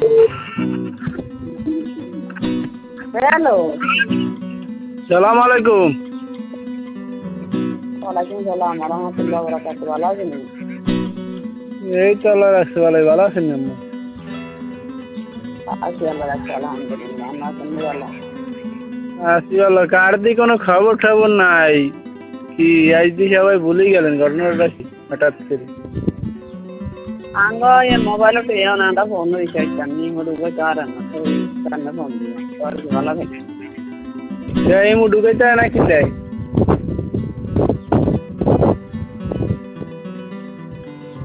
Hello. সালাম আলাইকুম। ওয়ালাইকুম সালাম রহমতুল্লাহ বরকাতুহু। ভালো আছেন? এই তো আল্লাহ রাখছে ভালোই। ভালো আছেন না? আছি আল্লাহ রাখছে আলহামদুলিল্লাহ। আমরা আছেন ভালো? আছি ভালো। কার দি কোনো খবর টবর নাই। কি আজ দি সবাই ভুলেই গেলেন, ঘটনাটা কি হঠাৎ করে? আঙ্গ এ মোবাইল তো একটা ফোন রিচার্জ করনি ঢুকে কারণ তো ফোন দিলাম। ভালো থাকেন। এই মু ঢুকাইতে নাকি চাই?